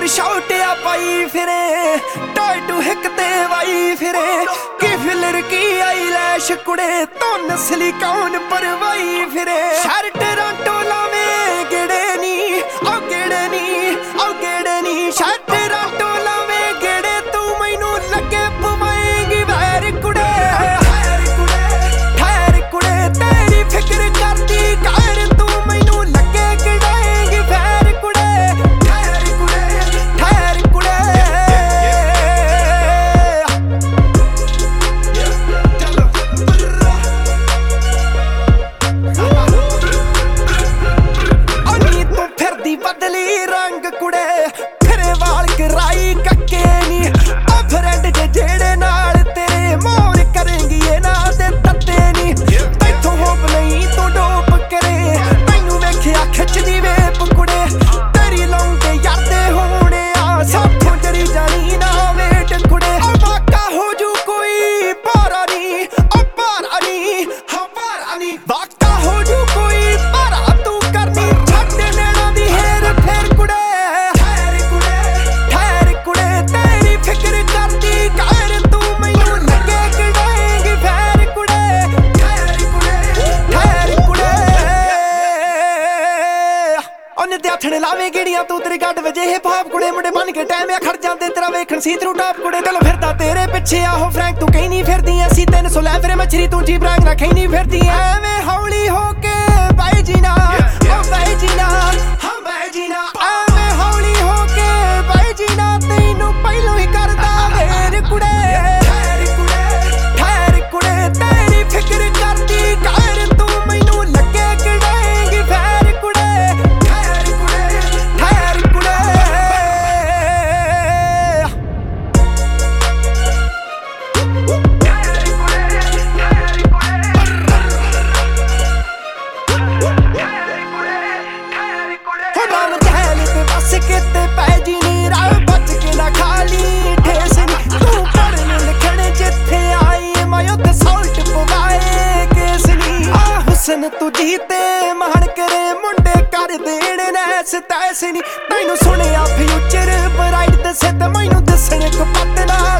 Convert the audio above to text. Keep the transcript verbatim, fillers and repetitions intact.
ਛੋਟਿਆ ਪਾਈ ਫਿਰੇ ਟਾਟੂ ਹਿੱਕ ਤੇ ਵਾਈ ਫਿਰੇ ਕਿ ਫਿਲਰ ਕੀ ਆਈ ਲੈਸ਼ ਕੁੜੇ ਤੋਂ ਨਸਲੀ ਕੌਣ ਪਰਵਾਈ ਫਿਰੇ ਸ਼ਹਿਰ ਟੋਰਾਂਟੋ ਲਾਵੇਂ ਗੇੜੇ ਨੀ ਉਹ ਗੇੜੇ ਨੀ ਉਹ ਗੇੜੇ ਨੀ ਸ਼ਹਿਰ ਟੋਰਾਂਟੋ ਲਾਵੇਂ ਗੇੜੇ ਤੂੰ ਮੈਨੂੰ ਲੱਗੇ ਪਵਾਏਂਗੀ ਵੈਰ ਕੁੜੇ ਠਹਿਰ ਕੁੜੇ ਠਹਿਰ ਕੁੜੇ ਤੇਰੀ ਫਿਕਰ ਕਰਦੀ ਕਾਇਰ ਤੂੰ ਮੈਨੂੰ ਲੱਗੇ ਕਿੜਾਏਂਗੀ ਵੈਰ ਕੁੜੇ ਠਹਿਰ ਕੁੜੇ ਠਹਿਰ ਕੁੜੇ ਅਨੀ ਤੂੰ ਫਿਰਦੀ ਬਦਲੀ ਰੰਗ ਕੁੜੇ ਫਿਰੇ ਵਾਲ ਕਰਾਈ ਕੱਕੇ ਨੀ ਆ ਫਰੈਂਡ ਜੇ ਜਿਹੜੇ ਨਾਲ ਤੇਰੇ ਮੋਰ ਕਰੇਂਗੀ ਇਹਨਾਂ ਦੇ ਤੱਤੇ ਨੀ ਤੈਥੋਂ ਹੋਪ ਨਹੀਂ ਤੂੰ ਡੋਪ ਕਰੇ ਤੈਨੂੰ ਵੇਖਿਆ ਖਿੱਚਦੀ ਵੇਪ ਕੁੜੇ ਤੇਰੀ ਲਾਉਂਦੇ ਯਾਰਦੇ ਹੋਣੇ ਆ ਸਾਥੋਂ ਜਰੀ ਜਾਣੀ ਨਾ ਵੇਟ ਕੁੜੇ ਆ ਵਾਕਾ ਹੋ ਜੂ ਕੋਈ ਭਾਰਾ ਨੀ ਆ ਭਾਰਾ ਨੀ ਹਾਂ ਭਾਰਾ ਨੀ ਵਾਕਾ ਹੋ ਜੂ ਕੋਈ ਭਾਰਾ ਤੂੰ ਕਰਨੀ ਛੱਡ ਨੈਣਾ ਦੀ ਹੇਰ ਫੇਰ ਕੁੜੇ ਠਹਿਰ ਕੁੜੇ ਠਹਿਰ ਕੁੜੇ ਤੇਰੀ ਫਿਕਰ ਕਰਦੀ ਕਾਇਰ ਤੂੰ ਮੈਨੂੰ ਲੱਗੇ ਕਿੜਾਏਂਗੀ ਫੇਰ ਕੁੜੇ ਠਹਿਰ ਕੁੜੇ ਠਹਿਰ ਕੁੜੇ ਉਹਨੇ ਤੇ ਆਥਣੇ ਲਾਵੇਂ ਗੇੜੀਆਂ ਤੂੰ ਤੇਰੀ ਗੱਡ ਵਜੇ ਹਿਪ ਹਾਪ ਕੁੜੇ ਮੁੰਡੇ ਬਣ ਕੇ ਟਾਈਮ ਆ ਖੜ ਜਾਂਦੇ ਤੇਰਾ ਵੇਖਣ ਸੀ ਥਰੂ ਟਾਪ ਕੁੜੇ ਦਿਲ ਫਿਰਦਾ ਤੇਰੇ ਪਿੱਛੇ ਆਹੋ ਫਰੈਂਕ ਤੂੰ ਕਹੀਂ ਨਹੀਂ ਫਿਰਦੀ ਅਸੀਂ ਤਿੰਨ ਸੌ ਲੈ ਫਿਰੇ ਮਛਰੀ ਤੂੰ ਜੀਬ ਰੰਗ ਨਾ ਖਈ ਨਹੀਂ ਫਿਰਦੀ ਐਵੇਂ ਹੌਲੀ ਹੋ ਕੇ ਬਾਈ ਜੀ ਨਾ ਓ ਬਾਈ ਜੀ ਨਾ ਹਾਂ ਬਾਈ ਜੀ ਨਾ ਐਵੇਂ ਹੌਲੀ ਹੋ ਕੇ ਬਾਈ ਜੀ ਨਾ ਤੈਨੂੰ ਪਹਿਲੋਂ ਹੀ ਕਰਦਾ ਵੇਰ ਕੁੜੇ ਠਹਿਰ ਕੁੜੇ ਠਹਿਰ ਕੁੜੇ ਤੇਰੀ ਫਿਕਰ ਕਰਦੀ ਕਾਇਰ ਤੂੰ ਮੈਨੂੰ ਲੱਗੇ ਕਿੜਾਏਂਗੀ ਫੇਰ ਕੁੜੇ ਠਹਿਰ ਕੁੜੇ ਠਹਿਰ ਕੁੜੇ ਨਾਮ ਜਹਿਲ ਤੇ ਬਸ ਕਿਤੇ ਪੈ ਜੀ ਨੀ ਰਾਹ ਬਚ ਕੇ ਨਾ ਖਾਲੀ ਠੇਸ ਨੀ ਤੂੰ ਪੜ੍ਹਨ ਲਿਖਣ ਜਿੱਥੇ ਆਈ ਮੈਂ ਉੱਥੇ ਸਾਲਟ ਪਵਾਏ ਕੇਸ ਨੀ ਆ ਹੁਸਨ ਤੂੰ ਜੀਤੇ ਮਾਣ ਕਰੇ ਮੁੰਡੇ ਕਰ ਦੇਣ ਨੈਸ ਤੈਸ ਨੀ ਤੈਨੂੰ ਸੁਣਿਆ ਫਿਊਚਰ ਬਰਾਈਟ ਦੱਸੇ ਤੇ ਮੈਨੂੰ ਦੱਸਣ ਕਪੱਤ ਨਾਲ